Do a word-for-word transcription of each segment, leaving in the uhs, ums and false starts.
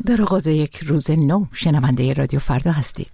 در آغاز یک روز نو شنونده رادیو فردا هستید.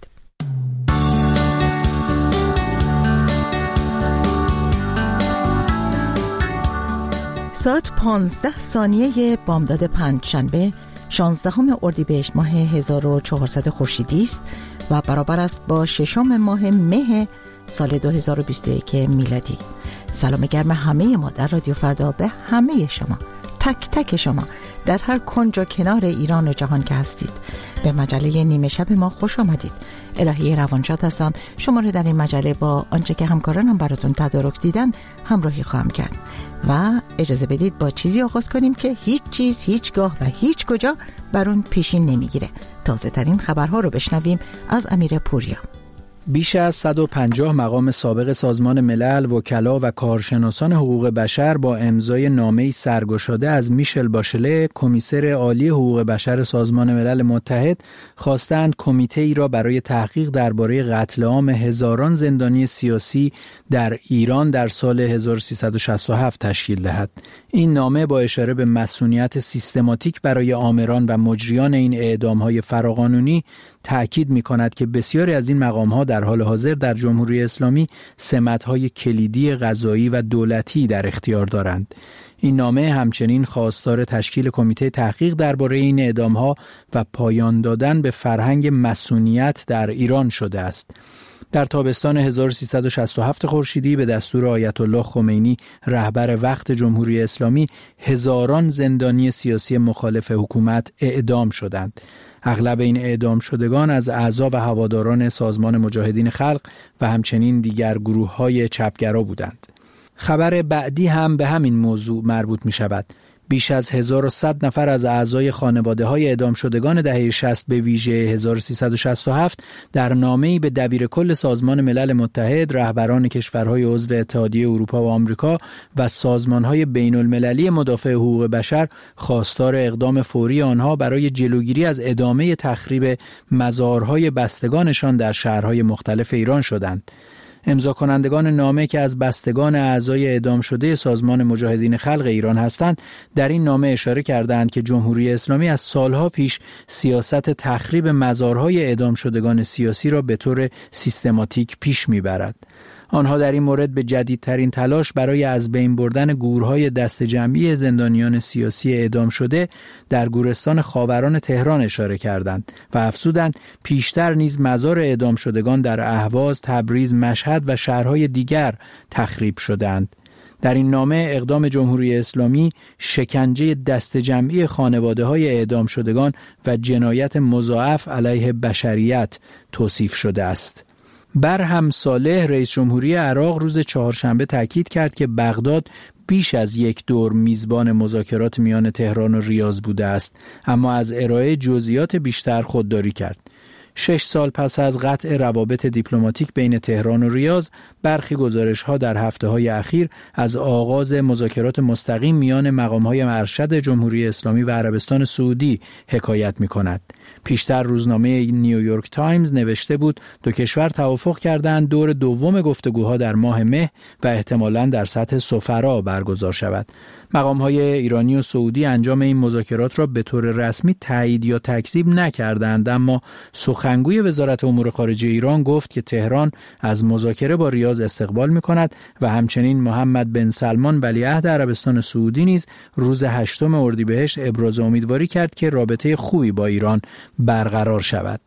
ساعت پانزده ثانیه بامداد پنجشنبه شانزدهم اردیبهشت ماه هزار و چهارصد خورشیدی است و برابر است با ششم ماه مه سال دو هزار و بیست و یک میلادی. سلام گرم همه ما در رادیو فردا به همه شما، تک تک شما در هر کنج و کنار ایران و جهان که هستید. به مجله نیمه شب ما خوش آمدید. الهی روانشاد هستم. شما رو در این مجله با آنچه که همکارانم براتون تدارک دیدن همراهی خواهم کرد و اجازه بدید با چیزی آغاز کنیم که هیچ چیز هیچگاه و هیچ کجا بر اون پیشین نمیگیره. تازه ترین خبرها رو بشنویم از امیر پوریا. بیش از صد و پنجاه مقام سابق سازمان ملل، وکلا و کارشناسان حقوق بشر با امضای نامه‌ای سرگشاده از میشل باشله، کمیسر عالی حقوق بشر سازمان ملل متحد، خواستند کمیته‌ای را برای تحقیق درباره قتل عام هزاران زندانی سیاسی در ایران در سال هزار و سیصد و شصت و هفت تشکیل دهد. این نامه با اشاره به مسئولیت سیستماتیک برای آمران و مجریان این اعدام‌های فراقانونی تأکید می‌کند که بسیاری از این مقام‌ها در حال حاضر در جمهوری اسلامی سمت‌های کلیدی قضایی و دولتی در اختیار دارند. این نامه همچنین خواستار تشکیل کمیته تحقیق درباره این اعدام‌ها و پایان دادن به فرهنگ مصونیت در ایران شده است. در تابستان هزار و سیصد و شصت و هفت خورشیدی به دستور آیت الله خمینی رهبر وقت جمهوری اسلامی هزاران زندانی سیاسی مخالف حکومت اعدام شدند. اغلب این اعدام شدگان از اعضا و هواداران سازمان مجاهدین خلق و همچنین دیگر گروه‌های چپگرا بودند. خبر بعدی هم به همین موضوع مربوط می شود. بیش از هزار و صد نفر از اعضای خانواده‌های اعدام شدگان دهه شصت به ویژه هزار و سیصد و شصت و هفت در نامه‌ای به دبیر کل سازمان ملل متحد، رهبران کشورهای عضو اتحادیه اروپا و آمریکا و سازمان‌های بین‌المللی مدافع حقوق بشر خواستار اقدام فوری آنها برای جلوگیری از ادامه تخریب مزارهای بستگانشان در شهرهای مختلف ایران شدند. امضا کنندگان نامه که از بستگان اعضای اعدام شده سازمان مجاهدین خلق ایران هستند، در این نامه اشاره کردند که جمهوری اسلامی از سالها پیش سیاست تخریب مزارهای اعدام شدگان سیاسی را به طور سیستماتیک پیش میبرد. آنها در این مورد به جدیدترین تلاش برای از بین بردن گورهای دست جمعی زندانیان سیاسی اعدام شده در گورستان خاوران تهران اشاره کردند و افزودند پیشتر نیز مزار اعدام شدگان در اهواز، تبریز، مشهد و شهرهای دیگر تخریب شدند. در این نامه اقدام جمهوری اسلامی شکنجه دست جمعی خانواده‌های اعدام شدگان و جنایت مضاعف علیه بشریت توصیف شده است. برهم صالح رئیس جمهوری عراق روز چهارشنبه تاکید کرد که بغداد بیش از یک دور میزبان مذاکرات میان تهران و ریاض بوده است، اما از ارائه جزئیات بیشتر خودداری کرد. شش سال پس از قطع روابط دیپلماتیک بین تهران و ریاض، برخی گزارش‌ها در هفته‌های اخیر از آغاز مذاکرات مستقیم میان مقام‌های ارشد جمهوری اسلامی و عربستان سعودی حکایت می‌کند. پیشتر روزنامه نیویورک تایمز نوشته بود دو کشور توافق کردند دور دوم گفتگوها در ماه مه و احتمالاً در سطح سفرا برگزار شود. مقام‌های ایرانی و سعودی انجام این مذاکرات را به طور رسمی تایید یا تکذیب نکردند، اما سخنگوی وزارت امور خارجه ایران گفت که تهران از مذاکره با ریاض استقبال می‌کند و همچنین محمد بن سلمان ولیعهد عربستان سعودی نیز روز هشتم اردیبهشت ابراز امیدواری کرد که رابطه خوبی با ایران برقرار شود.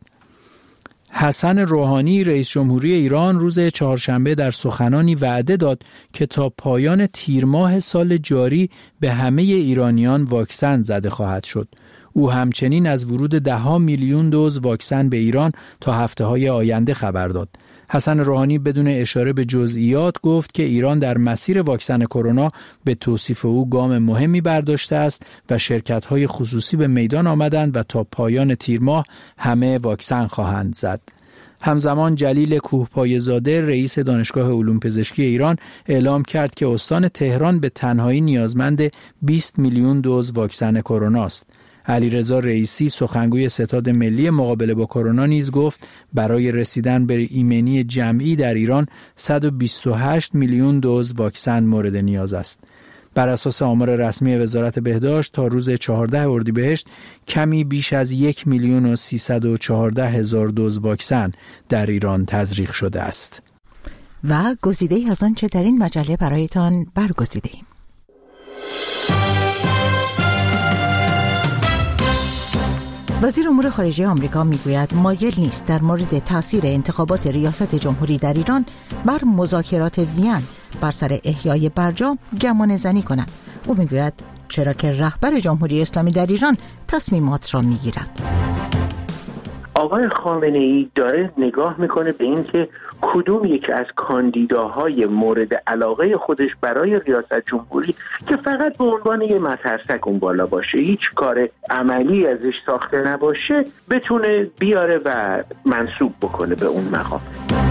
حسن روحانی رئیس جمهوری ایران روز چهارشنبه در سخنانی وعده داد که تا پایان تیر ماه سال جاری به همه ایرانیان واکسن زده خواهد شد. او همچنین از ورود ده ها میلیون دوز واکسن به ایران تا هفته‌های آینده خبر داد. حسن روحانی بدون اشاره به جزئیات گفت که ایران در مسیر واکسن کرونا به توصیف او گام مهمی برداشته است و شرکت‌های خصوصی به میدان آمدند و تا پایان تیر ماه همه واکسن خواهند زد. همزمان جلیل کوهپایه‌زاده رئیس دانشگاه علوم پزشکی ایران اعلام کرد که استان تهران به تنهایی نیازمند بیست میلیون دوز واکسن کرونا است. علیرضا رئیسی سخنگوی ستاد ملی مقابله با کرونا نیز گفت برای رسیدن به ایمنی جمعی در ایران صد و بیست و هشت میلیون دوز واکسن مورد نیاز است. بر اساس آمار رسمی وزارت بهداشت تا روز چهاردهم اردیبهشت کمی بیش از یک میلیون و سیصد و چهارده هزار دوز واکسن در ایران تزریق شده است. و گزیده‌ای از آنچه در این مجله برایتان برگزیده‌ایم. وزیر امور خارجه آمریکا میگوید مایل نیست در مورد تاثیر انتخابات ریاست جمهوری در ایران بر مذاکرات وین بر سر احیای برجام گمان زنی کند. او میگوید چرا که رهبر جمهوری اسلامی در ایران تصمیمات را میگیرد. آقای خامنه‌ای داره نگاه میکنه به این که کدوم یک از کاندیداهای مورد علاقه خودش برای ریاست جمهوری که فقط به عنوان یه مترسک اون بالا باشه، هیچ کار عملی ازش ساخته نباشه، بتونه بیاره و منصوب بکنه به اون مقام.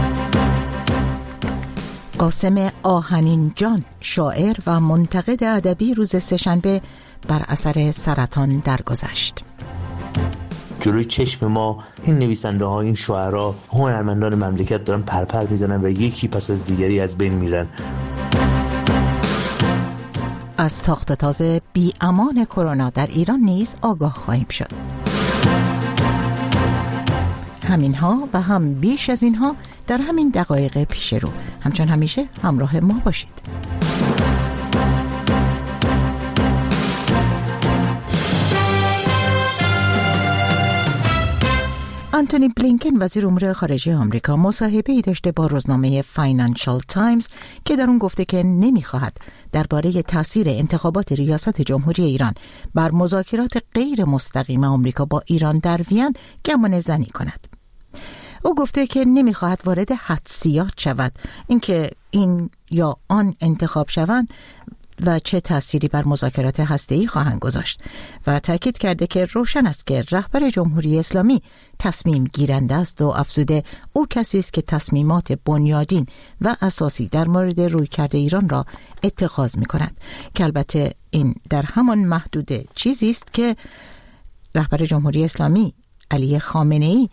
قاسم آهنین جان، شاعر و منتقد ادبی، روز سه‌شنبه بر اثر سرطان درگذشت. جلوی چشم ما این نویسنده ها، این شاعرها، هنرمندان مملکت دارن پرپر میزنن و یکی پس از دیگری از بین میرن. از تاخت تاز بی امان کرونا در ایران نیز آگاه خواهیم شد. همینها و هم بیش از اینها در همین دقایق پیش رو. همچون همیشه همراه ما باشید. آنتونی بلینکن وزیر امور خارجه آمریکا مصاحبه‌ای داشته با روزنامه فاینانشال تایمز که در اون گفته که نمی‌خواهد درباره تاثیر انتخابات ریاست جمهوری ایران بر مذاکرات غیر مستقیم آمریکا با ایران در وین گمان زنی کند. او گفته که نمی‌خواهد وارد حدسیات شود اینکه این یا آن انتخاب شوند و چه تأثیری بر مذاکرات هسته‌ای خواهند گذاشت و تاکید کرده که روشن است که رهبر جمهوری اسلامی تصمیم گیرنده است و افزوده او کسی است که تصمیمات بنیادین و اساسی در مورد رویکرد ایران را اتخاذ می‌کند، که البته این در همان محدود چیزی است که رهبر جمهوری اسلامی علی خامنه‌ای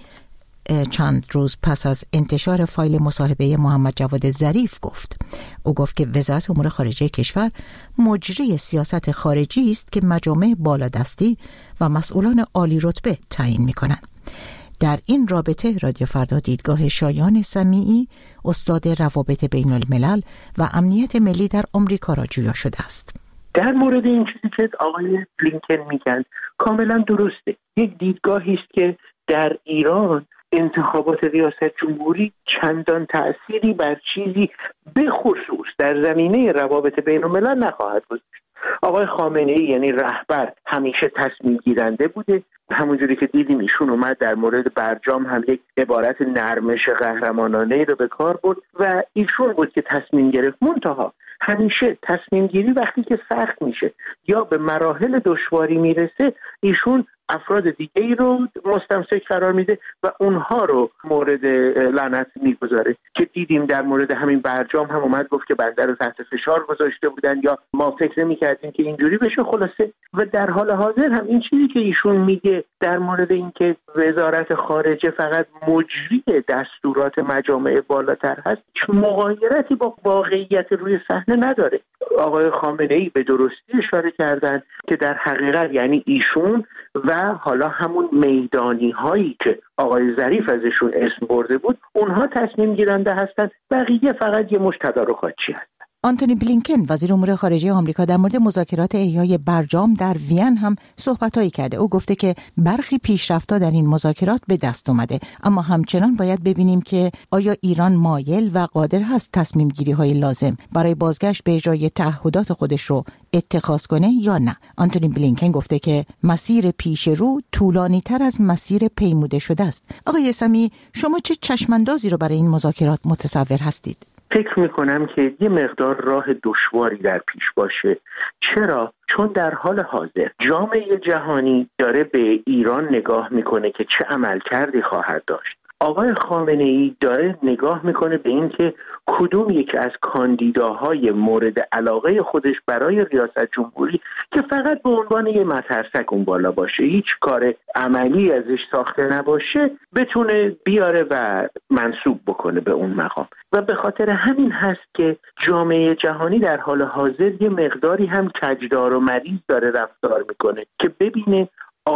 چند روز پس از انتشار فایل مصاحبه محمد جواد ظریف گفت. او گفت که وزارت امور خارجه کشور مجری سیاست خارجی است که مجامع بالادستی و مسئولان عالی رتبه تعیین می‌کنند. در این رابطه رادیو فردا دیدگاه شایان سمیعی، استاد روابط بین الملل و امنیت ملی در آمریکا را جویا شده است. در مورد این چیزی که آقای بلینکن میگن کاملا درسته. یک دیدگاهی است که در ایران انتخابات ریاست جمهوری چندان تأثیری بر چیزی به خصوص در زمینه روابط بین الملل نخواهد گذاشت. آقای خامنه‌ای یعنی رهبر همیشه تصمیم گیرنده بوده. همونجوری که دیدیم ایشون اومد در مورد برجام هم یک عبارت نرمش قهرمانانه رو به کار برد و ایشون بود که تصمیم گرفت. منتها همیشه تصمیم گیری وقتی که سخت میشه یا به مراحل دشواری میرسه، ایشون افراد دیگه‌ای رو مستمسک قرار میده و اونها رو مورد لعنت میگذاره، که دیدیم در مورد همین برجام هم اومد گفت که بنده رو تحت فشار گذاشته بودن یا ما فکر نمی‌کردیم که اینجوری بشه. خلاصه و در حال حاضر هم این چیزی که ایشون میگه در مورد اینکه وزارت خارجه فقط مجری دستورات مجامع بالاتر هست، هیچ مغایرتی با واقعیت روی صحنه نداره. آقای خامنه‌ای به درستی اشاره کردن که در حقیقت یعنی ایشون و حالا همون میدانی هایی که آقای ظریف ازشون اسم برده بود، اونها تصمیم گیرنده هستن، بقیه فقط یه مشت تدارکاتچی هستن. آنتونی بلینکن وزیر امور خارجه آمریکا در مورد مذاکرات احیای برجام در وین هم صحبتایی کرده. او گفته که برخی پیشرفت‌ها در این مذاکرات به دست اومده، اما همچنان باید ببینیم که آیا ایران مایل و قادر هست تصمیم گیری های لازم برای بازگشت به اجرای تعهدات خودش رو اتخاذ کنه یا نه. آنتونی بلینکن گفته که مسیر پیش رو طولانی تر از مسیر پیموده شده است. آقای سمی، شما چه چشماندازی رو برای این مذاکرات متصور هستید؟ فکر میکنم که یه مقدار راه دشواری در پیش باشه. چرا؟ چون در حال حاضر جامعه جهانی داره به ایران نگاه میکنه که چه عملکردی خواهد داشت. آقای خامنه‌ای داره نگاه میکنه به این که کدوم یکی از کاندیداهای مورد علاقه خودش برای ریاست جمهوری که فقط به عنوان یه مترسک اون بالا باشه، هیچ کار عملی ازش ساخته نباشه، بتونه بیاره و منصوب بکنه به اون مقام. و به خاطر همین هست که جامعه جهانی در حال حاضر یه مقداری هم کجدار و مریض داره رفتار میکنه که ببینه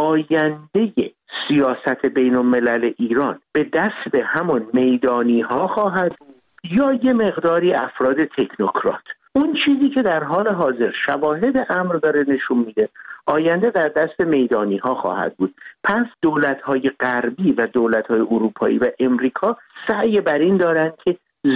آینده سیاست بین الملل ایران به دست همون میدانی ها خواهد بود یا یه مقداری افراد تکنوکرات. اون چیزی که در حال حاضر شواهد امر داره نشون میده آینده در دست میدانی ها خواهد بود. پس دولت های غربی و دولت های اروپایی و امریکا سعی بر این دارن که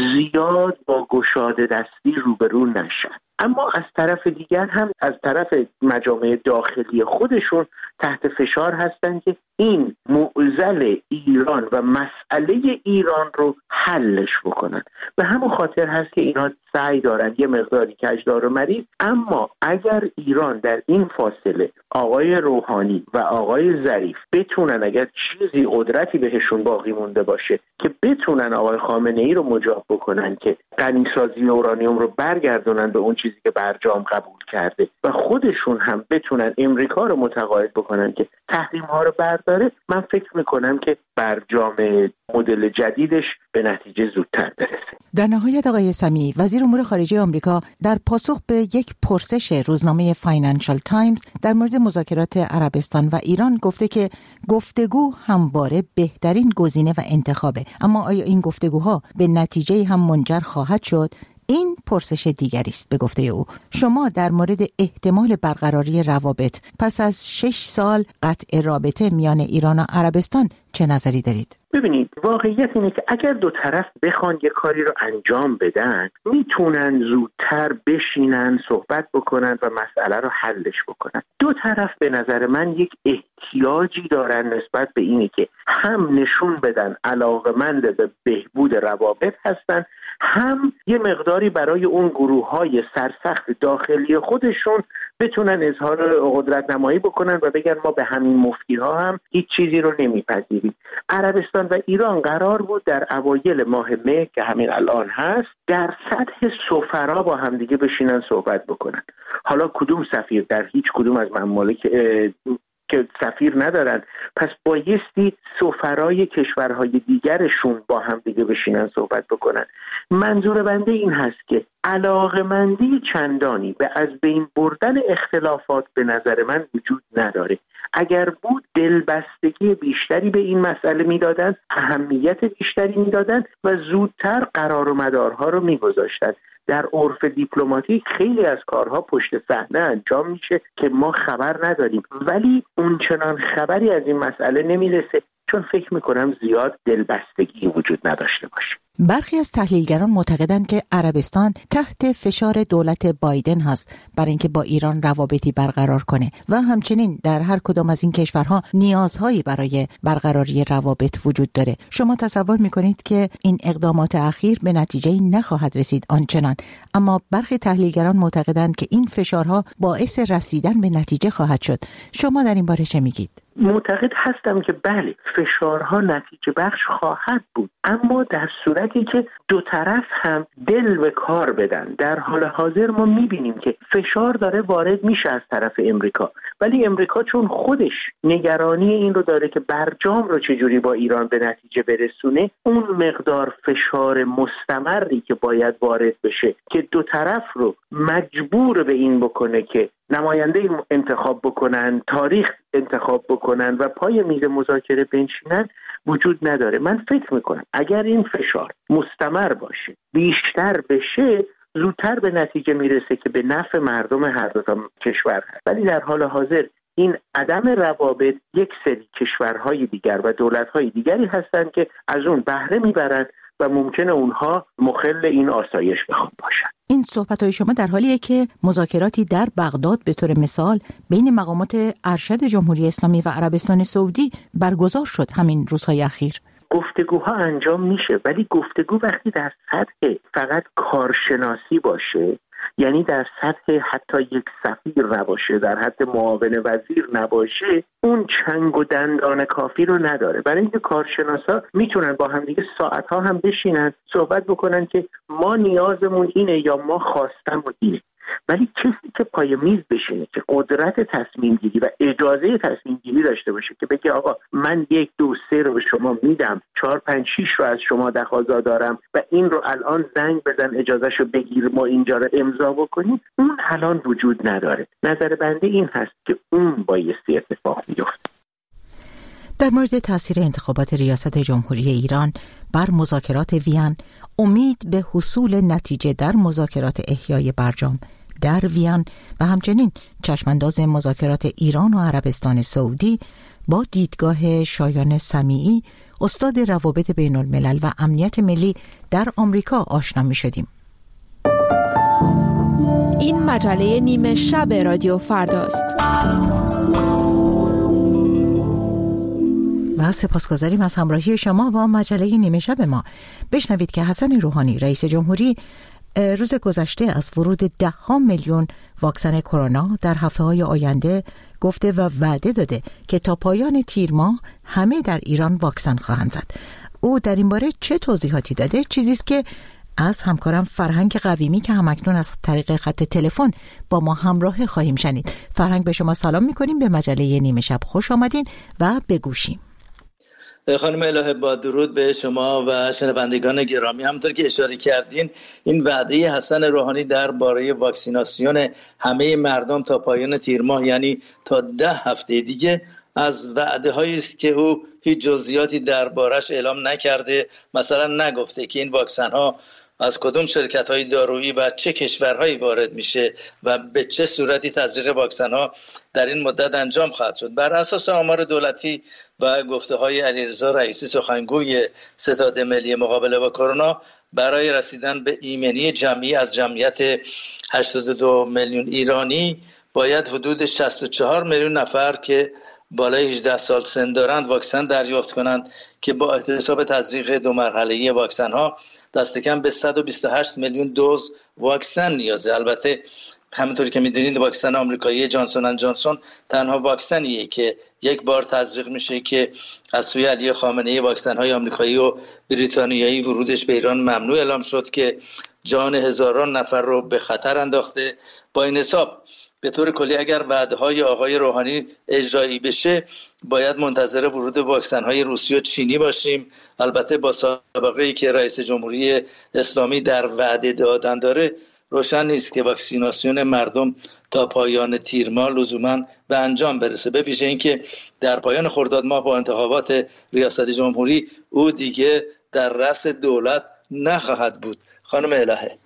زیاد با گشاده دستی روبرو نشن، اما از طرف دیگر هم از طرف مجامع داخلی خودشون تحت فشار هستن که این معضل ایران و مسئله ایران رو حلش بکنن. به همون خاطر هست که اینا سعی دارن یه مقداری کجدار و مریض، اما اگر ایران در این فاصله آقای روحانی و آقای ظریف بتونن، اگر چیزی قدرتی بهشون باقی مونده باشه که بتونن آقای خامنه‌ای رو مجاب بکنن که غنیسازی اورانیوم رو برگردونن به اون چیزی که برجام قبول کرده و خودشون هم بتونن امریکا رو متقاعد بکنن که تحریم ها رو برداره، من فکر میکنم که برجام مدل جدیدش به نتیجه زودتر برسه. در نهایت آقای سمیعی، وزیر امور خارجه آمریکا در پاسخ به یک پرسش روزنامه فاینانشال تایمز در مورد مذاکرات عربستان و ایران گفته که گفتگو همواره بهترین گزینه و انتخابه، اما آیا این گفتگوها به نتیجه هم منجر خواهد شد؟ این پرسش دیگری است. به گفته او، شما در مورد احتمال برقراری روابط پس از شش سال قطع رابطه میان ایران و عربستان چه نظری دارید؟ ببینید، واقعیت اینه که اگر دو طرف بخوان یه کاری رو انجام بدن، میتونن زودتر بشینن صحبت بکنن و مسئله رو حلش بکنن. دو طرف به نظر من یک احتیاجی دارن نسبت به اینه که هم نشون بدن علاقه‌مند به بهبود روابط هستن، هم یه مقداری برای اون گروه‌های سرسخت داخلی خودشون بتونن اظهار قدرت نمایی بکنن و بگن ما به همین مفتی-ها هم هیچ چیزی رو نمیپذیریم. عربستان و ایران قرار بود در اوایل ماه مه که همین الان هست در سطح سفرا با همدیگه بشینن صحبت بکنن. حالا کدوم سفیر در هیچ کدوم از ممالک که سفیر ندارن، پس بایستی سفرای کشورهای دیگرشون با هم دیگه بشینن صحبت بکنن. منظور بنده این هست که علاقمندی چندانی به از بین بردن اختلافات به نظر من وجود نداره. اگر بود دلبستگی بیشتری به این مسئله میدادن، اهمیت بیشتری میدادن و زودتر قرار و مدارها رو میگذاشتن. در عرف دیپلماتیک خیلی از کارها پشت صحنه انجام میشه که ما خبر نداریم، ولی اونچنان خبری از این مسئله نمیرسه چون فکر میکنم زیاد دلبستگی وجود نداشته باشه. برخی از تحلیلگران معتقدند که عربستان تحت فشار دولت بایدن هست برای اینکه با ایران روابطی برقرار کنه و همچنین در هر کدام از این کشورها نیازهایی برای برقراری روابط وجود داره. شما تصور میکنید که این اقدامات اخیر به نتیجه نخواهد رسید آنچنان، اما برخی تحلیلگران معتقدند که این فشارها باعث رسیدن به نتیجه خواهد شد. شما در این باره چه میگید؟ معتقد هستم که بله، فشارها نتیجه بخش خواهد بود، اما در صورتی که دو طرف هم دل به کار بدن. در حال حاضر ما میبینیم که فشار داره وارد میشه از طرف امریکا، ولی امریکا چون خودش نگرانی این رو داره که برجام رو چجوری با ایران به نتیجه برسونه، اون مقدار فشار مستمری که باید وارد بشه که دو طرف رو مجبور به این بکنه که نماینده انتخاب بکنن، تاریخ انتخاب بکنن و پای میز مذاکره بنشینن وجود نداره. من فکر میکنم اگر این فشار مستمر باشه، بیشتر بشه، زودتر به نتیجه میرسه که به نفع مردم هر دو تا کشور هست. ولی در حال حاضر این عدم روابط یک سری کشورهای دیگر و دولتهای دیگری هستند که از اون بهره میبرند و ممکنه اونها مخل این آسایش بخوان باشن. این صحبت‌های شما در حالیه که مذاکراتی در بغداد به طور مثال بین مقامات ارشد جمهوری اسلامی و عربستان سعودی برگزار شد همین روزهای اخیر. گفتگوها انجام میشه، ولی گفتگو وقتی در سطح فقط کارشناسی باشه یعنی در سطح حتی یک سفیر نباشه، در حد معاون وزیر نباشه، اون چنگ و دندان کافی رو نداره. برای اینکه کارشناسا میتونن با هم دیگه ساعت‌ها هم بشینن صحبت بکنن که ما نیازمون اینه یا ما خواستمون اینه، ولی کسی که پای میز بشینه که قدرت تصمیم گیری و اجازه تصمیم گیری داشته باشه که بگه آقا من یک دو سه رو به شما میدم، چهار پنج شیش رو از شما تقاضا دارم و این رو الان زنگ بزن اجازهشو بگیر ما اینجا رو امضا بکنیم، اون الان وجود نداره. نظر بنده این هست که اون بایستی اتفاق میفته. در مورد تاثیر انتخابات ریاست جمهوری ایران بر مذاکرات وین، امید به حصول نتیجه در مذاکرات احیای برجام در وین و همچنین چشمانداز مذاکرات ایران و عربستان سعودی با دیدگاه شایان سمیعی، استاد روابط بین الملل و امنیت ملی در آمریکا آشنا می شدیم. این مجله نیمه شب رادیو فرداست. و سپاسگزاریم از همراهی شما با مجله نیمه شب ما. بشنوید که حسن روحانی رئیس جمهوری روز گذشته از ورود ده ها میلیون واکسن کرونا در هفته‌های آینده گفته و وعده داده که تا پایان تیر ماه همه در ایران واکسن خواهند زد. او در این باره چه توضیحاتی داده؟ چیزی است که از همکارم فرهنگ قویمی که همکنون از طریق خط تلفن با ما همراه خواهیم شنید. فرهنگ، به شما سلام می‌کنیم، به مجله نیمه شب خوش آمدین و بگوشیم. خانم الهه، با درود به شما و شنوندگان گرامی. همونطور که اشاره کردین، این وعده حسن روحانی درباره واکسیناسیون همه مردم تا پایان تیر ماه، یعنی تا ده هفته دیگه، از وعده هایی است که او هیچ جزئیاتی دربارش اعلام نکرده. مثلا نگفته که این واکسن ها از کدوم شرکت های دارویی و چه کشورهایی وارد میشه و به چه صورتی تزریق واکسن ها در این مدت انجام خواهد شد. بر اساس آمار دولتی و گفته های علیرضا رئیسی، سخنگوی ستاد ملی مقابله با کرونا، برای رسیدن به ایمنی جمعی از جمعیت هشتاد و دو میلیون ایرانی باید حدود شصت و چهار میلیون نفر که بالای هجده سال سن دارند واکسن دریافت کنند که با احتساب تزریق دو مرحله‌ای واکسن ها دست کم به صد و بیست و هشت میلیون دوز واکسن نیازه. البته همونطوری که میدونید واکسن آمریکایی جانسون اند جانسون تنها واکسنیه که یک بار تزریق میشه که از سوی علی خامنه‌ای واکسن های آمریکایی و بریتانیایی ورودش به ایران ممنوع اعلام شد که جان هزاران نفر رو به خطر انداخته. با این حساب به طور کلی اگر وعده های آقای روحانی اجرایی بشه باید منتظر ورود واکسن های روسی و چینی باشیم. البته با سابقه ای که رئیس جمهوری اسلامی در وعده دادن داره، روشن نیست که واکسیناسیون مردم تا پایان تیر ماه لزوما به انجام برسه، به ویژه اینکه در پایان خرداد ماه با انتخابات ریاست جمهوری او دیگه در رأس دولت نخواهد بود. خانم الهه.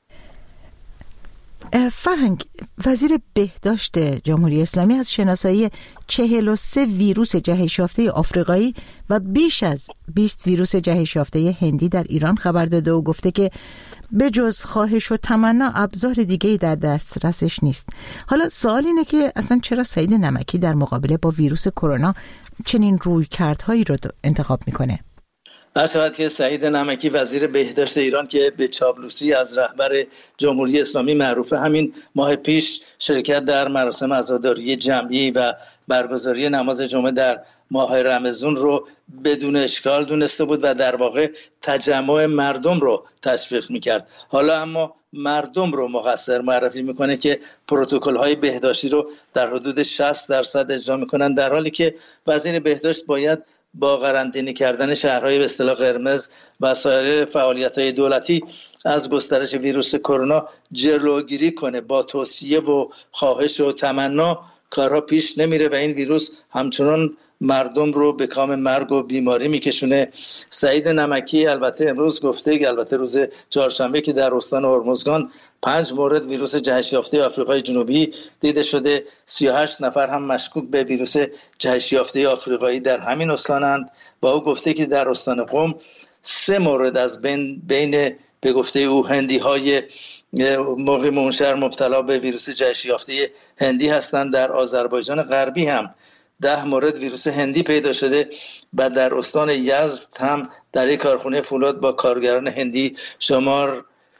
فرهنگ، وزیر بهداشت جمهوری اسلامی از شناسایی چهل و سه ویروس جهش یافته آفریقایی و بیش از بیست ویروس جهش یافته هندی در ایران خبر داده و گفته که به جز خواهش و تمنا ابزار دیگه‌ای در دسترسش نیست. حالا سوال اینه که اصلا چرا سعید نمکی در مقابله با ویروس کرونا چنین رویکردهایی رو انتخاب میکنه؟ درصورتی که سعید نمکی وزیر بهداشت ایران که به چاپلوسی از رهبر جمهوری اسلامی معروفه، همین ماه پیش شرکت در مراسم عزاداری جمعی و برگزاری نماز جمعه در ماه رمضان رو بدون اشکال دونسته بود و در واقع تجمع مردم رو تشویق میکرد. حالا اما مردم رو مقصر معرفی میکنه که پروتکل های بهداشتی رو در حدود شصت درصد اجرا میکنن، در حالی که وزیر بهداشت باید با قرنطینه کردن شهرهای به اصطلاح قرمز و سایر فعالیت‌های دولتی از گسترش ویروس کرونا جلوگیری کنه. با توصیه و خواهش و تمنا کارها پیش نمیره و این ویروس همچنان مردم رو به کام مرگ و بیماری میکشونه. سعید نمکی البته امروز گفته که البته روز چهارشنبه که در استان هرمزگان پنج مورد ویروس جهش یافته آفریقای جنوبی دیده شده، سی و هشت نفر هم مشکوک به ویروس جهش یافته آفریقایی در همین استانند. با او گفته که در استان قم سه مورد از بین بین به گفته او هندی های مقیم اون شهر مبتلا به ویروس جهش یافته هندی هستند. در آذربایجان غربی هم ده مورد ویروس هندی پیدا شده و در استان یزد هم در یک کارخانه فولاد با کارگران هندی شمار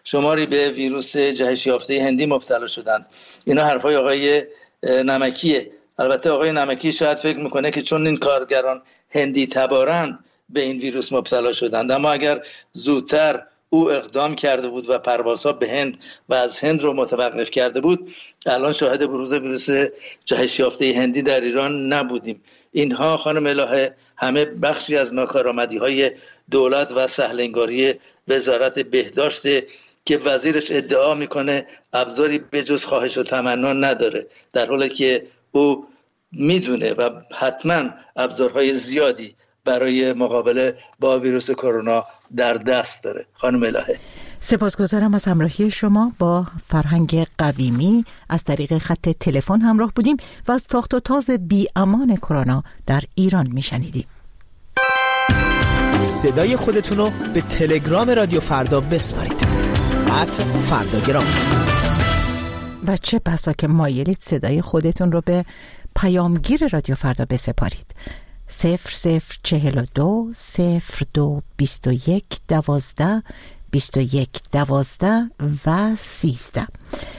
شماری به ویروس جهش یافته هندی مبتلا شدند. اینا حرفای آقای نمکیه. البته آقای نمکی شاید فکر میکنه که چون این کارگران هندی تبارند به این ویروس مبتلا شدند، اما اگر زودتر او اقدام کرده بود و پروازها به هند و از هند رو متوقف کرده بود، الان شاهد بروز ویروس جهش یافته هندی در ایران نبودیم. اینها خانم الهه همه بخشی از ناکارآمدی‌های دولت و سهل‌انگاری وزارت بهداشت که وزیرش ادعا میکنه ابزاری به جز خواهش و تمنا نداره، در حالی که او میدونه و حتما ابزارهای زیادی برای مقابله با ویروس کرونا در دست داره. خانم الهه سپاسگزارم از همراهی شما. با فرهنگ قویمی از طریق خط تلفن همراه بودیم و از تاخت و تاز بی امان کرونا در ایران میشنیدیم. صدای خودتون رو به تلگرام رادیو فردا بسپارید. ات فرداگرام. و چه بسا که مایلید صدای خودتون رو به پیامگیر رادیو فردا بسپارید. صفر صفر چهل و دو صفر دو بیست و یک دوازده بیست و یک دوازده و سیزده.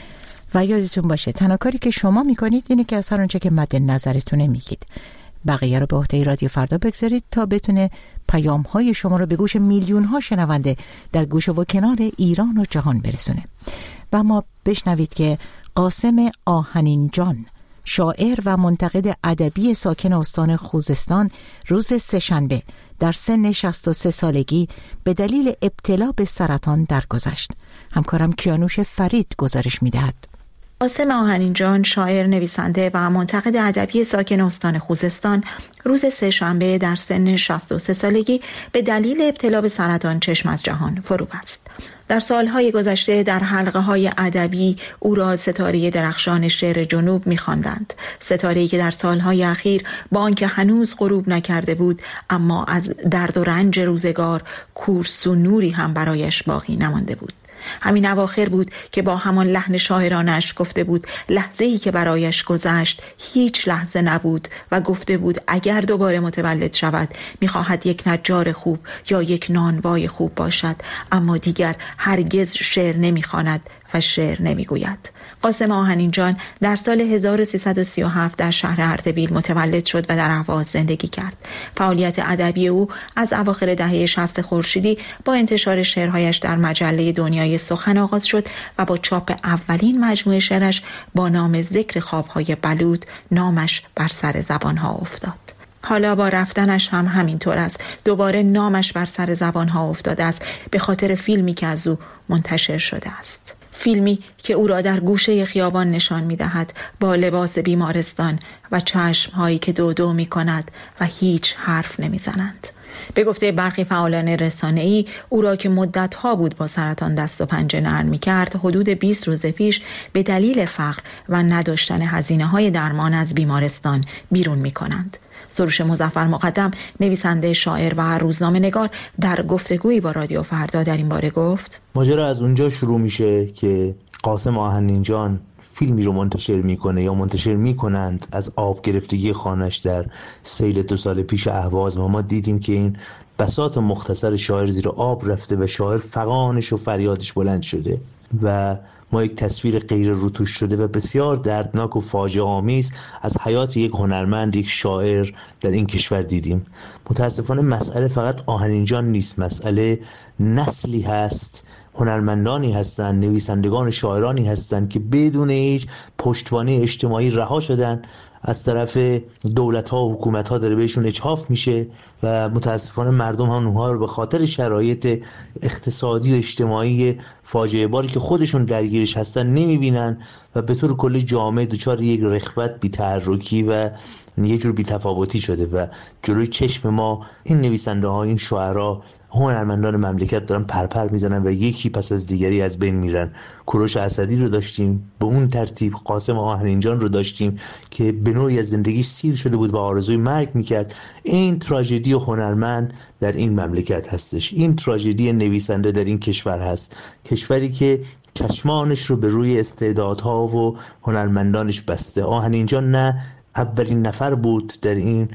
و یادتون باشه تنها کاری که شما میکنید اینه که از هر آنچه که مد نظرتونه میگید. بقیه رو به عهده رادیو فردا بگذارید تا بتونه پیام های شما رو به گوش میلیون ها شنونده در گوش و کنار ایران و جهان برسونه. و ما بشنوید که قاسم آهنینجان، شاعر و منتقد ادبی ساکن استان خوزستان، روز سه‌شنبه در سن شصت و سه سالگی به دلیل ابتلا به سرطان درگذشت. همکارم کیانوش فرید گزارش می‌دهد. قاسم آهنینجان، شاعر، نویسنده و منتقد ادبی ساکن استان خوزستان، روز سه‌شنبه در سن شصت و سه سالگی به دلیل ابتلا به سرطان چشم از جهان فرو بست. در سالهای گذشته در حلقه‌های ادبی او را ستاره درخشان شعر جنوب می‌خواندند، ستاره‌ای که در سالهای اخیر با آنکه هنوز غروب نکرده بود اما از درد و رنج روزگار کورس و نوری هم برایش باقی نمانده بود. همین اواخر بود که با همان لحن شاعرانش گفته بود لحظه‌ای که برایش گذشت هیچ لحظه نبود و گفته بود اگر دوباره متولد شود می‌خواهد یک نجار خوب یا یک نانوای خوب باشد، اما دیگر هرگز شعر نمی‌خواند و شعر نمی‌گوید. قاسم آهنینجان در سال هزار و سیصد و سی و هفت در شهر اردبیل متولد شد و در اهواز زندگی کرد. فعالیت ادبی او از اواخر دهه شصت خورشیدی با انتشار شعرهایش در مجله دنیای سخن آغاز شد و با چاپ اولین مجموعه شعرش با نام ذکر خوابهای بلود نامش بر سر زبانها افتاد. حالا با رفتنش هم همینطور است. دوباره نامش بر سر زبانها افتاده است به خاطر فیلمی که از او منتشر شده است. فیلمی که او را در گوشه خیابان نشان می‌دهد با لباس بیمارستان و چشم‌هایی که دو دو می‌کند و هیچ حرف نمی‌زنند. به گفته برخی فعالان رسانه‌ای او را که مدت‌ها بود با سرطان دست و پنجه نرم می‌کرد، حدود بیست روز پیش به دلیل فقر و نداشتن هزینه‌های درمان از بیمارستان بیرون می‌کنند. سروش مظفر مقدم، نویسنده، شاعر و روزنامه‌نگار، در گفتگویی با رادیو فردا در این باره گفت: ماجرا از اونجا شروع میشه که قاسم آهنینجان فیلمی رو منتشر میکنه یا منتشر میکنند از آب گرفتگی خانش در سیل دو سال پیش اهواز و ما دیدیم که این بساط مختصر شاعر زیر آب رفته و شاعر فغانش و فریادش بلند شده و ما یک تصویر غیر روتوش شده و بسیار دردناک و فاجعه آمیز از حیات یک هنرمند، یک شاعر در این کشور دیدیم. متاسفانه مسئله فقط آهنینجان نیست، مسئله نسلی هست، هنرمندانی هستند، نویسندگان، شاعرانی هستند که بدون هیچ پشتوانه اجتماعی رها شدن، از طرف دولت‌ها و حکومت‌ها داره بهشون اجحاف میشه و متاسفانه مردم هم اونها رو به خاطر شرایط اقتصادی و اجتماعی فاجعه باری که خودشون درگیرش هستن نمیبینن و به طور کلی جامعه دچار یک رخوت، بی‌تحرکی و یه جور بی‌تفاوتی شده و جلوی چشم ما این نویسنده ها، این شاعرها، هنرمندان مملکت دارن پرپر میزنن و یکی پس از دیگری از بین میرن. کوروش اسدی رو داشتیم، به اون ترتیب قاسم آهنینجان رو داشتیم که به نوعی از زندگی سیر شده بود و آرزوی مرگ میکرد. این تراژدی هنرمند در این مملکت هستش، این تراژدی نویسنده در این کشور هست، کشوری که چشمانش رو به روی استعدادها و هنرمندانش بسته. آهنینجان نه اولین نفر بود در این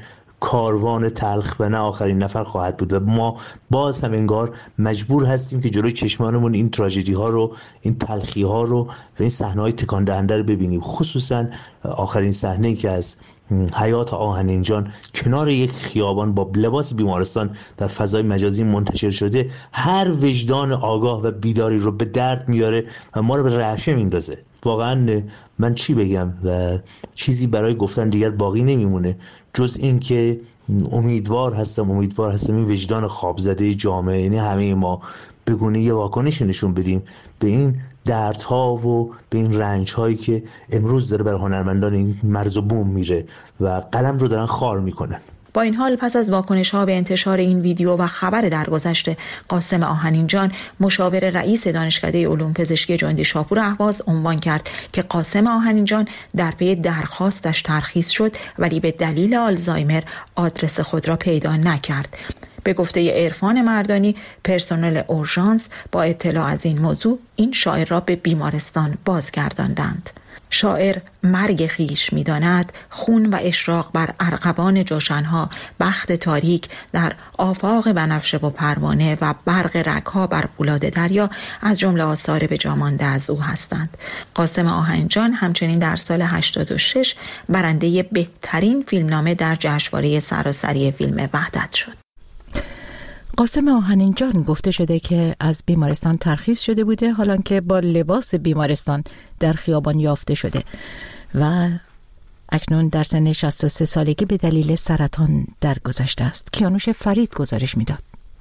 کاروان تلخ و نه آخرین نفر خواهد بود و ما باز هم انگار مجبور هستیم که جلوی چشمانمون این تراژدی ها رو، این تلخی ها رو و این صحنه های تکان دهنده رو ببینیم. خصوصا آخرین صحنه که از حیات آهنینجان کنار یک خیابان با لباس بیمارستان در فضای مجازی منتشر شده، هر وجدان آگاه و بیداری رو به درد میاره و ما رو به رعشه میندازه. واقعا من چی بگم و چیزی برای گفتن دیگر باقی نمیمونه جز این که امیدوار هستم امیدوار هستم این وجدان خوابزده جامعه، یعنی همه ما به گونه یه واکنش نشون بدیم به این دردها و به این رنج‌هایی که امروز داره بر هنرمندان این مرز و بوم میره و قلم رو دارن خار میکنن. با این حال پس از واکنش‌ها به انتشار این ویدیو و خبر درگذشت قاسم آهنینجان، مشاور رئیس دانشکده علوم پزشکی جندی شاپور اهواز عنوان کرد که قاسم آهنینجان در پی درخواستش ترخیص شد ولی به دلیل آلزایمر آدرس خود را پیدا نکرد. به گفته عرفان مردانی، پرسنل اورژانس با اطلاع از این موضوع این شاعر را به بیمارستان بازگرداندند. شاعر مرگ خیش می‌داند خون و اشراق بر ارغوان جوشنها، بخت تاریک در آفاق بنفشه و پروانه و برق رگ‌ها بر فولاد دریا از جمله آثار به جا مانده از او هستند. قاسم آهنینجان همچنین در سال هشتاد و شش برنده بهترین فیلمنامه در جشنواره سراسری فیلم وحدت شد. قاسم آهنینجان گفته شده که از بیمارستان ترخیص شده بوده، حالا که با لباس بیمارستان در خیابان یافته شده و اکنون در سن شصت و سه سالگی به دلیل سرطان درگذشته است. کیانوش فرید گزارش میداد.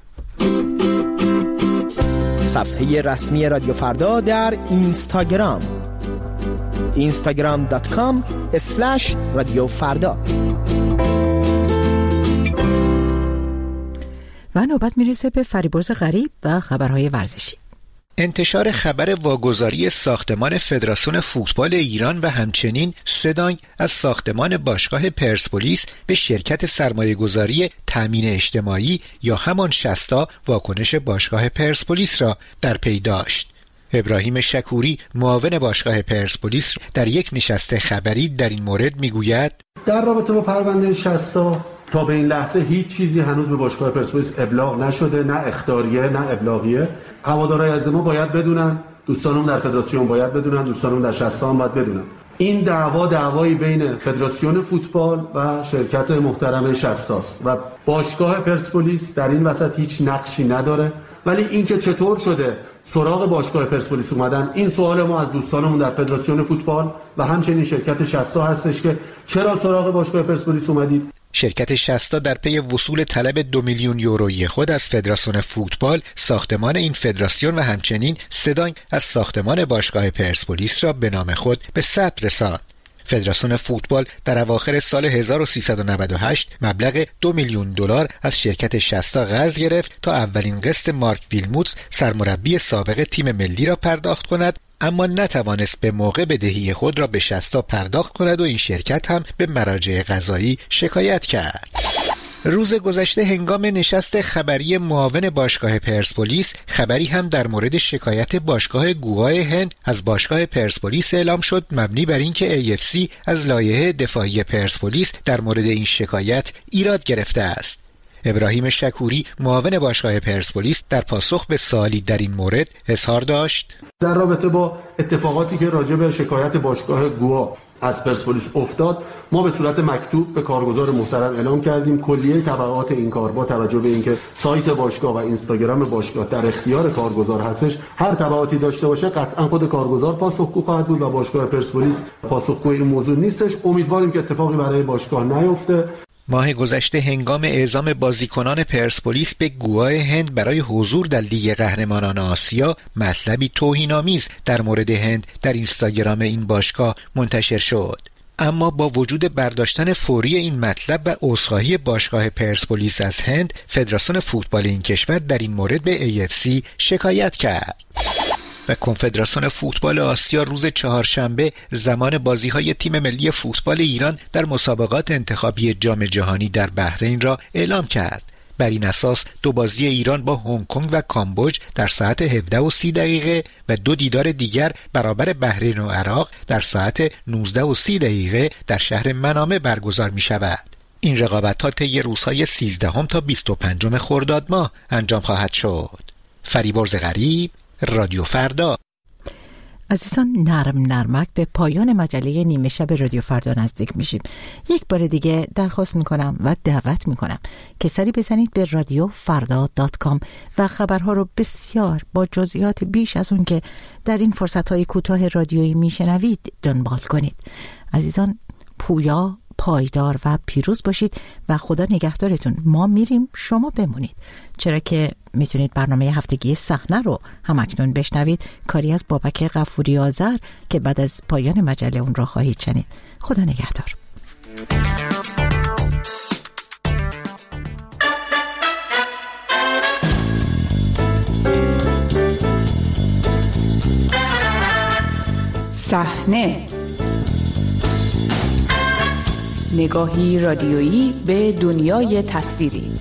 صفحه رسمی رادیو فردا در اینستاگرام اینستاگرام دات کام اسلش رادیو فردا. و نوبت میرسه به فریبرز غریب و خبرهای ورزشی. انتشار خبر واگذاری ساختمان فدراسیون فوتبال ایران و همچنین سدانگ از ساختمان باشگاه پرسپولیس به شرکت سرمایه‌گذاری تامین اجتماعی یا همان شستا واکنش باشگاه پرسپولیس را در پی داشت. ابراهیم شکوری معاون باشگاه پرسپولیس در یک نشست خبری در این مورد میگوید در رابطه با پرونده شستا تا به این لحظه هیچ چیزی هنوز به باشگاه پرسپولیس ابلاغ نشده، نه اخطاریه نه ابلاغیه. هوادارهای از ما باید بدونن، دوستانم در فدراسیون باید بدونن، دوستانم در شستا هم باید بدونن. این دعوا دعوایی بین فدراسیون فوتبال و شرکت محترم شستاست و باشگاه پرسپولیس در این وسط هیچ نقشی نداره. ولی اینکه چطور شده سراغ باشگاه پرسپولیس اومدن، این سوال ما از دوستانمون در فدراسیون فوتبال و همچنین شرکت شستا هستش که چرا سراغ باشگاه پرسپولیس اومدید؟ شرکت شستا در پی وصول طلب دو میلیون یورویی خود از فدراسیون فوتبال، ساختمان این فدراسیون و همچنین سدانگ از ساختمان باشگاه پرسپولیس را به نام خود به ثبت رساند. فدراسیون فوتبال در اواخر سال هزار و سیصد و نود و هشت مبلغ دو میلیون دلار از شرکت شستا قرض گرفت تا اولین قسط مارک ویلموتس سرمربی سابق تیم ملی را پرداخت کند، اما نتوانست به موقع بدهی خود را به شستا پرداخت کند و این شرکت هم به مراجع قضایی شکایت کرد. روز گذشته هنگام نشست خبری معاون باشگاه پرسپولیس خبری هم در مورد شکایت باشگاه گواه هند از باشگاه پرسپولیس اعلام شد، مبنی بر اینکه ای اف سی از لایحه دفاعی پرسپولیس در مورد این شکایت ایراد گرفته است. ابراهیم شکوری معاون باشگاه پرسپولیس در پاسخ به سوالی در این مورد اظهار داشت در رابطه با اتفاقاتی که راجع به شکایت باشگاه گواه از پرسپولیس افتاد، ما به صورت مکتوب به کارگزار محترم اعلام کردیم کلیه تبعات این کار با توجه به اینکه سایت باشگاه و اینستاگرام باشگاه در اختیار کارگزار هستش، هر تبعاتی داشته باشه قطعا خود کارگزار پاسخگو خواهد بود و باشگاه پرسپولیس پاسخگو این موضوع نیستش. امیدواریم که اتفاقی برای باشگاه نیفته. ماه گذشته هنگام اعزام بازیکنان پرسپولیس به گواه هند برای حضور در لیگ قهرمانان آسیا مطلبی توهین‌آمیز در مورد هند در اینستاگرام این باشگاه منتشر شد. اما با وجود برداشتن فوری این مطلب و عذرخواهی باشگاه پرسپولیس از هند، فدراسیون فوتبال این کشور در این مورد به ای اف سی شکایت کرد. و کنفدراسیون فوتبال آسیا روز چهارشنبه زمان بازی‌های تیم ملی فوتبال ایران در مسابقات انتخابی جام جهانی در بحرین را اعلام کرد. بر این اساس دو بازی ایران با هنگ کنگ و کامبوج در ساعت هفده و سی دقیقه و دو دیدار دیگر برابر بحرین و عراق در ساعت نوزده و سی دقیقه در شهر منامه برگزار می شود. این رقابت‌ها طی روزهای سیزدهم تا بیست و پنجم خرداد ماه انجام خواهد شد. فریبرز غریب، رادیو فردا. عزیزان، نرم نرمک به پایان مجله نیمه شب رادیو فردا نزدیک میشیم. یک بار دیگه درخواست میکنم و دعوت میکنم که سری بزنید به رادیو فردا دات کام و خبرها رو بسیار با جزئیات بیش از اون که در این فرصتهای کوتاه رادیویی میشنوید دنبال کنید. عزیزان، پویا، پایدار و پیروز باشید و خدا نگهدارتون. ما میریم، شما بمونید، چرا که میتونید برنامه هفتگی صحنه رو همکنون بشنوید، کاری از بابک غفوری آذر که بعد از پایان مجله اون را خواهید شنید. خدا نگهدار. صحنه، نگاهی رادیویی به دنیای تصویری.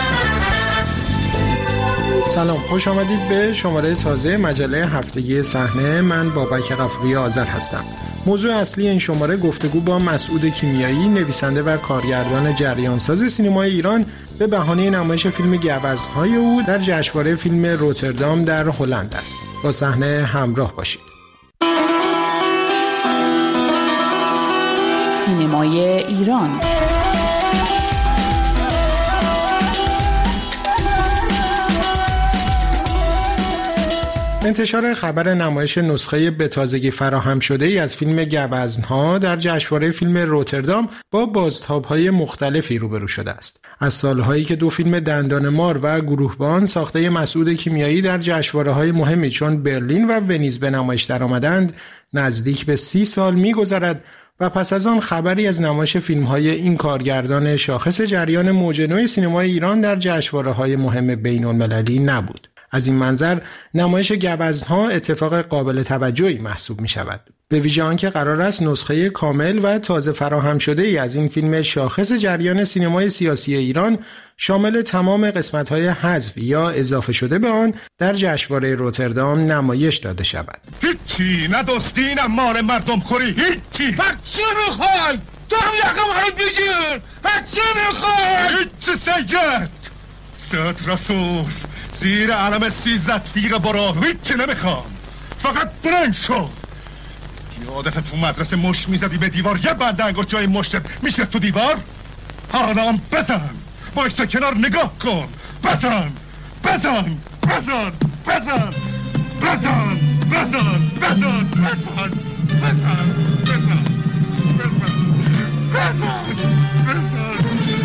سلام، خوش آمدید به شماره تازه مجله هفتگی صحنه. من بابک غفوری آذر هستم. موضوع اصلی این شماره گفتگو با مسعود کیمیایی، نویسنده و کارگردان جریانساز سینمای ایران به بهانه نمایش فیلم گوزن‌های او در جشنواره فیلم روتردام در هلند است. با صحنه همراه باشید. سینمای ایران. انتشار خبر نمایش نسخه به تازگی فراهم شده ای از فیلم گوزن‌ها در جشنواره فیلم روتردام با بازتاب‌های مختلفی روبرو شده است. از سال‌هایی که دو فیلم دندان مار و گروهبان ساخته مسعود کیمیایی در جشنواره‌های مهمی چون برلین و ونیز به نمایش درآمدند، نزدیک به سی سال می‌گذرد و پس از آن خبری از نمایش فیلم‌های این کارگردان شاخص جریان موج نو سینمای ایران در جشنواره‌های مهم بین‌المللی نبود. از این منظر نمایش گوزن‌ها اتفاق قابل توجهی محسوب می‌شود. به ویژه آنکه قرار است نسخه کامل و تازه فراهم شده ای از این فیلم شاخص جریان سینمای سیاسی ایران شامل تمام قسمت‌های حذف یا اضافه شده به آن در جشنواره روتردام نمایش داده شود. هیچی ندوستی، نه مال مردم خوری، هیچی. هرچی میخوای تو هم یقم رو بگیر، هرچی میخوای. هیچی سید سید رسول زیر علم سیزده تیغ برا، هیچی نمیخوام، فقط برن شو. یادت تو مدرسه مشت میزدی به دیوار، یه بنده انگشت جای مشتت میشه تو دیوار؟ حالا هم بزن، بایستا کنار نگاه کن، بزن بزن بزن بزن بزن بزن بزن بزن بزن بزن بزن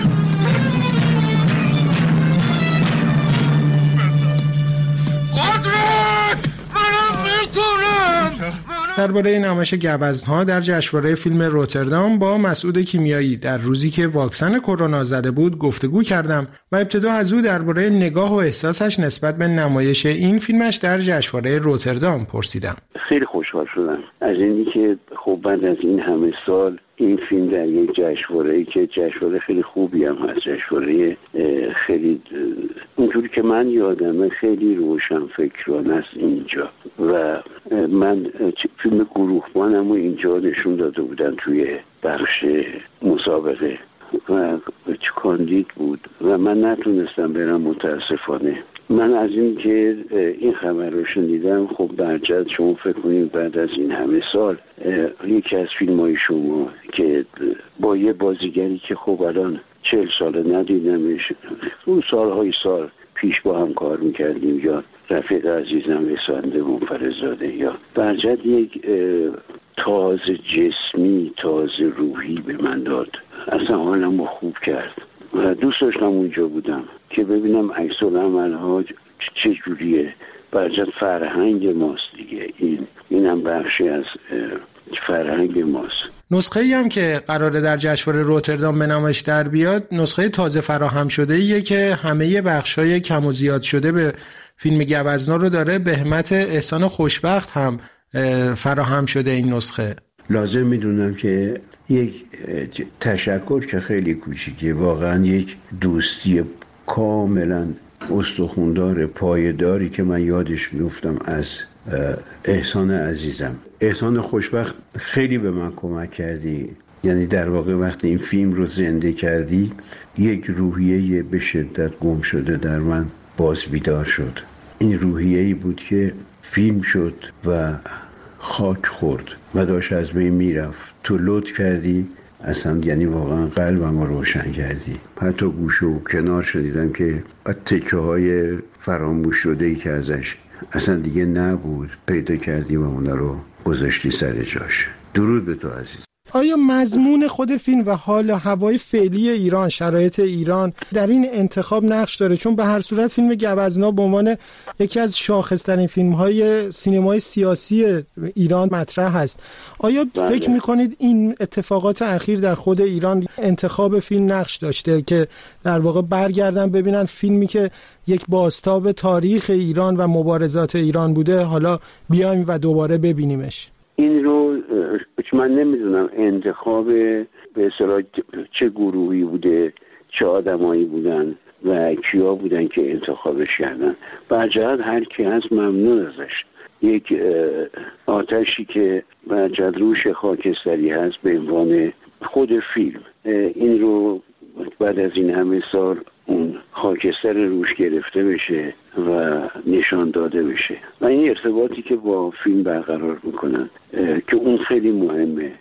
درباره نمایش گوزن‌ها در جشنواره فیلم روتردام با مسعود کیمیایی در روزی که واکسن کرونا زده بود گفتگو کردم و ابتدا از او درباره نگاه و احساسش نسبت به نمایش این فیلمش در جشنواره روتردام پرسیدم. خیلی خوشحال شدم از اینی که خب بعد از این همه سال این فیلم در یک جشنواره‌ای که جشنواره خیلی خوبی هم هست، جشنواره خیلی اونجوری که من یادمه خیلی روشن فکرانه است اینجا و من فیلم گروهبانم رو اینجا نشون داده بودن توی بخش مسابقه و کاندید بود و من نتونستم برم متاسفانه. من از این که این خبر رو شنیدم، خب برجت شما فکر کنید بعد از این همه سال یکی از فیلم های شما که با یه بازیگری که خب الان چهل ساله ندیدمش، اون سالهای سال پیش با هم کار میکردیم، یا رفیق عزیزم رسانده منفرزاده، یا برجت یک تازه جسمی تازه روحی به من داد، اصلا حالم رو خوب کرد و دوست داشتم اونجا بودم که ببینم عکس العمل ها چه جوریه. برجت فرهنگ ماست دیگه، این اینم بخشی از فرهنگ ماست. نسخه ای هم که قراره در جشنواره روتردام به نمایش در بیاد نسخه تازه فراهم شده ایه که همه بخشای کم و زیاد شده به فیلم گوزنا رو داره. بهمت احسان خوشبخت هم فراهم شده این نسخه. لازم میدونم که یک تشکر که خیلی کوچیکه، واقعا یک دوستی کاملا استخوندار پایداری که من یادش میفتم از احسان عزیزم. احسان خوشبخت خیلی به من کمک کردی یعنی در واقع وقتی این فیلم رو زنده کردی یک روحیه به شدت گم شده در من باز بیدار شد. این روحیه‌ای بود که فیلم شد و خاک خورد و داشت از بین میرفت. تو لطف کردی اصلا، یعنی واقعا قلبم رو روشن کردی. حتی گوشه و کنار شدیدم که تکه های فراموش شده ای که ازش اصلا دیگه نبود پیدا کردی و اون رو گذاشتی سر جاش. درود به تو عزیز. آیا مضمون خود فیلم و حال و هوای فعلی ایران، شرایط ایران در این انتخاب نقش داره؟ چون به هر صورت فیلم گوزنا به عنوان یکی از شاخص‌ترین فیلم‌های سینمای سیاسی ایران مطرح هست. آیا بله. فکر می‌کنید این اتفاقات اخیر در خود ایران انتخاب فیلم نقش داشته که در واقع برگردن ببینن فیلمی که یک بازتاب تاریخ ایران و مبارزات ایران بوده حالا بیایم و دوباره ببینیمش؟ این رو من نمیدونم انتخاب به اصطلاح چه گروهی بوده، چه آدمایی بودن و کیا بودن که انتخابش کردن. برجهت هر کی هست ممنون ازش. یک آتشی که برجهت روش خاکستری هست به عنوان خود فیلم، این رو بعد از این همه سال اون خاکستر روش گرفته بشه و نشان داده بشه و این ارتباطی که با فیلم برقرار میکنن که اون خیلی مهمه.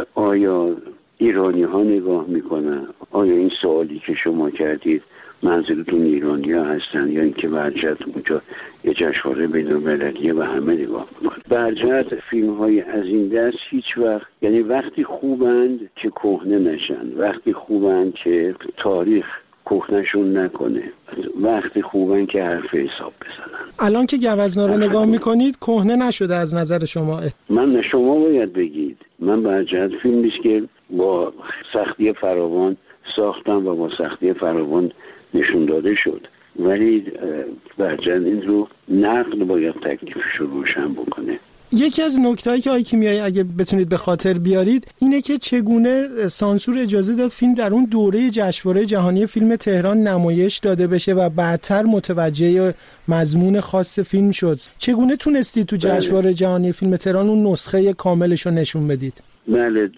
آیا ایرانی ها نگاه میکنن؟ آیا این سوالی که شما کردید منظورتون ایرانی ها هستن یا اینکه برجهت اونجا یه جشنواره بین‌المللیه و همه نگاه میکنن؟ برجهت فیلم های از این دست هیچ وقت، یعنی وقتی خوبند که کهنه نشن، وقتی خوبند که تاریخ کهنه‌شون نکنه، وقتی خوبن که حرف حساب بزنن. الان که گوزنا رو نگاه میکنید کهنه نشده از نظر شما؟ من شما باید بگید. من برجهت فیلم نیست که با سختی فراوان ساختم و با سختی فراوان نشون داده شد، ولی برجهت این رو نقد باید تکلیفش رو روشن بکنه. یکی از نکتهایی که آقای کیمیایی اگه بتونید به خاطر بیارید اینه که چگونه سانسور اجازه داد فیلم در اون دوره جشنواره جهانی فیلم تهران نمایش داده بشه و بعدتر متوجه مضمون خاص فیلم شد. چگونه تونستید تو جشنواره جهانی فیلم تهران اون نسخه کاملش رو نشون بدید؟ بله،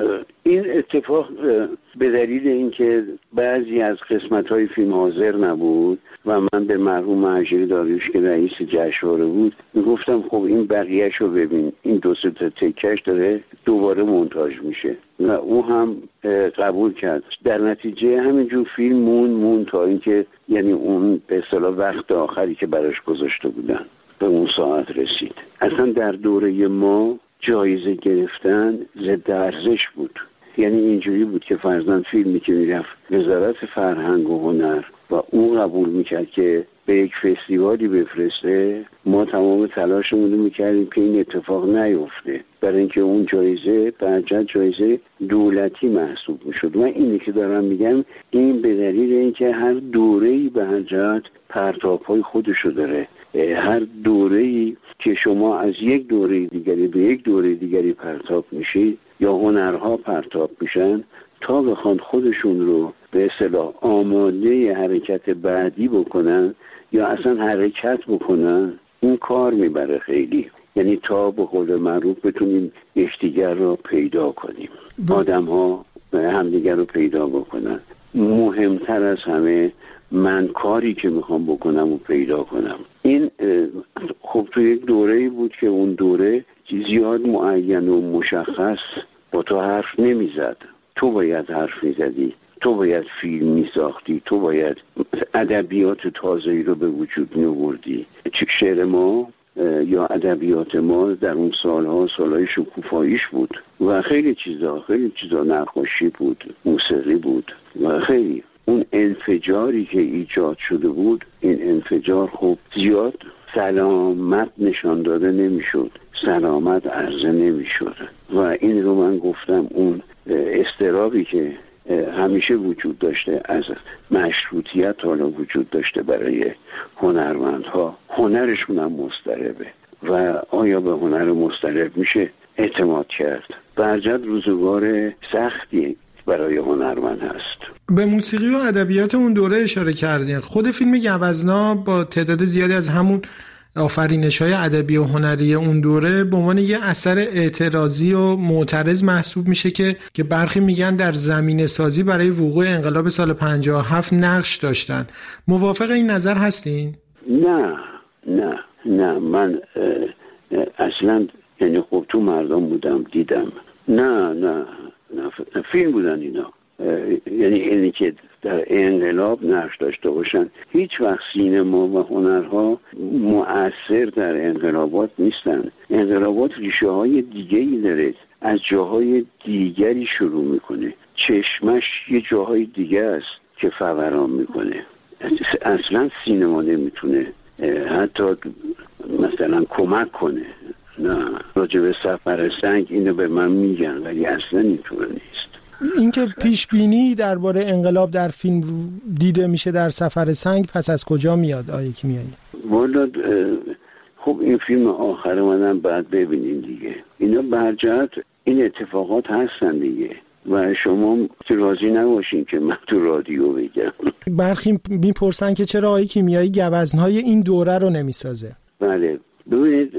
این اتفاق به دلیل اینکه بعضی از قسمت‌های فیلم حاضر نبود و من به مرحوم هجری داریوش که رئیس جشنواره بود میگفتم خب این بقیه‌ش رو ببین، این دو سه تا تکش داره دوباره مونتاژ میشه و او هم قبول کرد. در نتیجه همینجور فیلم مون مون تا اینکه یعنی اون به اصطلاح وقت آخری که براش گذاشته بودن به اون ساعت رسید. اصلا در دوره ما جایزه گرفتن ضد ارزش بود. یعنی اینجوری بود که فرضاً فیلمی که میرفت وزارت فرهنگ و هنر و اون قبول میکرد که به یک فستیوالی بفرسته، ما تمام تلاشمون رو میکردیم که این اتفاق نیفته، برای اینکه اون جایزه برجهت جایزه دولتی محسوب میشد. و اینی که دارم میگم این به دلیل اینکه هر دوره‌ای برجهت پرتاب‌های خودشو داره. هر دوره‌ای که شما از یک دوره دیگری به یک دوره دیگری پرتاب میشید یا هنرها پرتاب میشن تا بخوان خودشون رو به اصطلاح آماده حرکت بعدی بکنن یا اصلا حرکت بکنن، این کار میبره خیلی. یعنی تا به قول معروف بتونیم یکدیگر رو پیدا کنیم، آدم ها همدیگر رو پیدا بکنن. مهمتر از همه من کاری که میخوام بکنم و پیدا کنم. این خب تو یک دوره‌ای بود که اون دوره زیاد معین و مشخص با تو حرف نمیزد. تو باید حرف میزدی، تو باید فیلم میساختی، تو باید ادبیات تازه‌ای رو به وجود می‌آوردی. شعر ما یا ادبیات ما در اون سالها سالهای شکوفاییش بود و خیلی چیزا خیلی چیزا نقاشی بود، موسیقی بود و خیلی اون انفجاری که ایجاد شده بود، این انفجار خب زیاد سلامت نشان داده نمیشد، سلامت عرضه نمیشد و این رو من گفتم اون استرابی که همیشه وجود داشته از مشروطیت حالا وجود داشته برای هنرمندها، هنرشون هم مضطربه و آیا به هنر مضطرب میشه اعتماد کرد؟ برجهت روزگار سختی برای هنرمند هست. به موسیقی و ادبیات اون دوره اشاره کردین. خود فیلم گوزنا با تعداد زیادی از همون آفرینش‌های ادبی و هنری اون دوره به عنوان یه اثر اعتراضی و معترض محسوب میشه که که برخی میگن در زمینه سازی برای وقوع انقلاب سال پنجاه و هفت نقش داشتن. موافق این نظر هستین؟ نه نه نه من اصلا یعنی خب تو مردم بودم دیدم. نه نه نه فیلم بودن اینا، یعنی اینی که در انقلاب نقش داشته باشن. هیچ وقت سینما و هنرها مؤثر در انقلابات نیستن. انقلابات ریشه های دیگه‌ای داره، از جاهای دیگری شروع میکنه، چشمش یه جاهای دیگه است که فوران میکنه. اصلا سینما نمیتونه حتی مثلا کمک کنه. نه، راجع به سفر سنگ اینو به من میگن ولی اصلا اینطور نیست. اینکه پیش بینی درباره انقلاب در فیلم دیده میشه در سفر سنگ پس از کجا میاد آقای کیمیایی؟ والا خب این فیلم آخر منم بعد ببینین دیگه. اینا برجت این اتفاقات هستن دیگه و شما راضی نباشین که من تو رادیو بگم. برخی میپرسن که چرا آقای کیمیایی گوزنهای این دوره رو نمیسازه؟ بله ببینید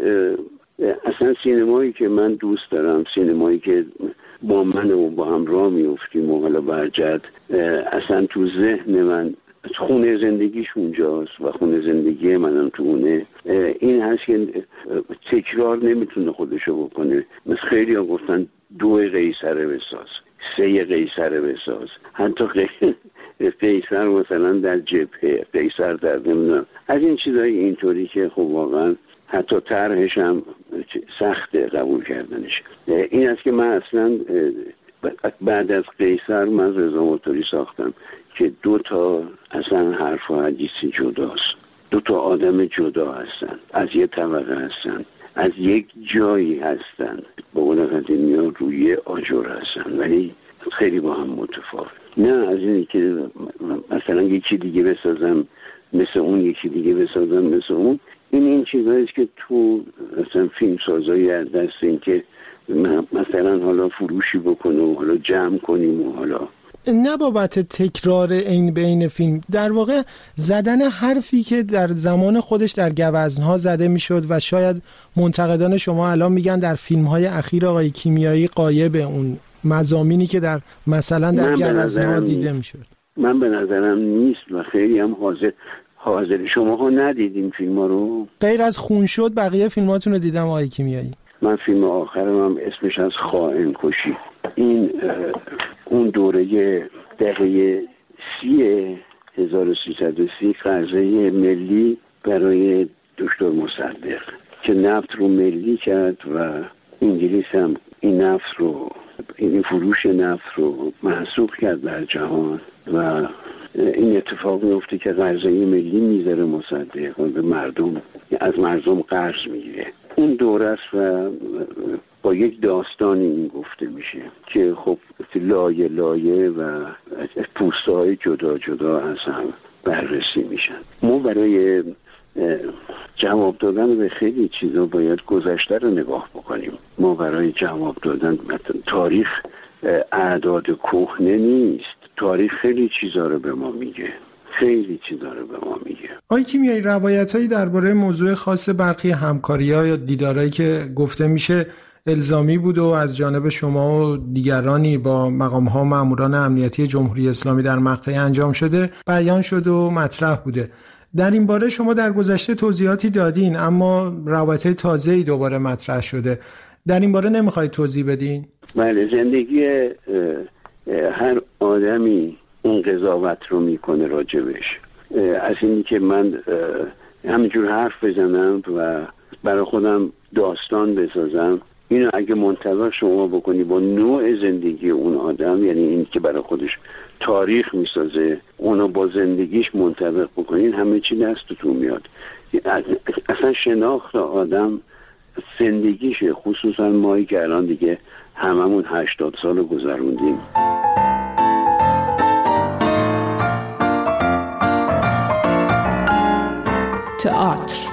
اصلا سینمایی که من دوست دارم، سینمایی که با من و با هم راه میفتیم و حالا برجت اصلا تو ذهن من خونه زندگیش اونجاست و خونه زندگی منم تو اونه، این هست که تکرار نمیتونه خودشو بکنه. مثل خیلی ها گفتن دو قیصر بساز، سه قیصر بساز، حتی قیصر مثلا در جبهه، قیصر در نمیدونم، از این چیزایی اینطوری که خب واقعا حتی طرحش هم سخته قبول کردنش. این است که من اصلا بعد از قیصر من رضا موتوری ساختم که دو تا اصلا حرف و حدیثی جداست، دو تا آدم جدا هستن، از یه طبقه هستن، از یک جایی هستن، به قول قدیمی ها روی آجر هستن ولی خیلی با هم متفاوت. نه از اینی که مثلا یکی دیگه بسازم مثل اون، یکی دیگه بسازم مثل اون. این این چیزهاییست که تو مثلا فیلم سازایی از دست این که مثلا حالا فروشی بکنه و حالا جمع کنیم و حالا نه بابت تکرار این بین فیلم، در واقع زدن حرفی که در زمان خودش در گوزنها زده میشد و شاید منتقدان شما الان میگن در فیلم‌های اخیر آقای کیمیایی غایب اون مضامینی که در مثلا در گوزنها دیده میشد. من به نظرم نیست و خیلی هم حاضر حاضر شما ها ندیدین فیلم ها رو؟ غیر از خون شد بقیه فیلماتون رو دیدم آقای کیمیایی. من فیلم آخرم هم اسمش از خائن کشی. این اون دوره دهه سی هزار و سیصد و سی قرضه ملی برای دکتر مصدق که نفت رو ملی کرد و انگلیس هم این نفت رو، این فروش نفت رو محسوب کرد در جهان و این اتفاق میفته که قرضه ملی میذاره مصدق و به مردم از مردم قرض میگیره. اون دوره است و با یک داستانی این گفته میشه که خب لایه لایه و پوسته‌های جدا جدا از هم بررسی میشن. ما برای جواب دادن به خیلی چیزا باید گذشته رو نگاه بکنیم. ما برای جواب دادن تاریخ اعداد کهنه نیست، تاریخ خیلی چیزا رو به ما میگه، خیلی چیزا رو به ما میگه. آقای کیمیایی روایتایی درباره موضوع خاص برخی همکاری‌ها یا دیدارایی که گفته میشه الزامی بود و از جانب شما و دیگرانی با مقام‌ها ماموران امنیتی جمهوری اسلامی در مقطعی انجام شده بیان شده و مطرح بوده. در این باره شما در گذشته توضیحاتی دادین اما روایت تازه‌ای دوباره مطرح شده. در این باره نمیخواید توضیح بدین؟ بله، زندگی هر آدمی اون قضاوت رو میکنه راجبش. از اینی که من همینجور حرف بزنم و برای خودم داستان بسازم، اینو اگه منطبق شما بکنی با نوع زندگی اون آدم، یعنی این که برای خودش تاریخ میسازه، اونو با زندگیش منطبق بکنین، همه چی دستتون میاد. اصلا شناخت آدم زندگیشه، خصوصا مایی که الان دیگه هممون هشتاد سال گذروندیم. تئاتر.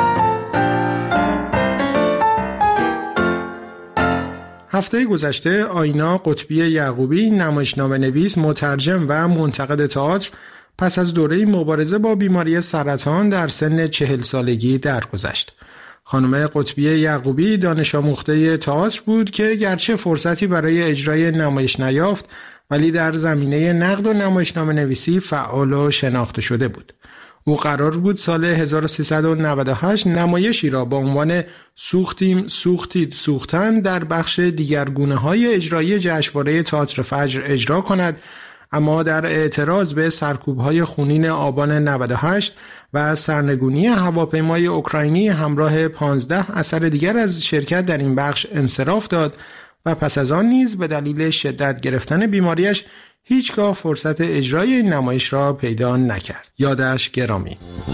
هفته گذشته آینا قطبی یعقوبی، نمایشنامه نویس، مترجم و منتقد تئاتر، پس از دوره مبارزه با بیماری سرطان در سن چهل سالگی درگذشت. خانم قطبی یعقوبی دانش آموخته تئاتر بود که گرچه فرصتی برای اجرای نمایش نیافت، ولی در زمینه نقد و نمایشنامه نویسی فعال و شناخته شده بود. او قرار بود سال هزار و سیصد و نود و هشت نمایشی را با عنوان سوختیم سوختید سوختن در بخش دیگرگونه‌های اجرایی جشنواره تئاتر فجر اجرا کند، اما در اعتراض به سرکوب‌های خونین آبان نود و هشت و سرنگونی هواپیمای اوکراینی همراه پانزده اثر دیگر از شرکت در این بخش انصراف داد و پس از آن نیز به دلیل شدت گرفتن بیماریش هیچگاه فرصت اجرای این نمایش را پیدا نکرد. یادش گرامی.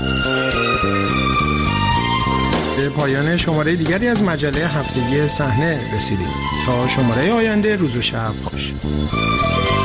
به پایان شماره دیگری از مجله هفتگی صحنه رسیدیم. تا شماره آینده، روز و شب خوش.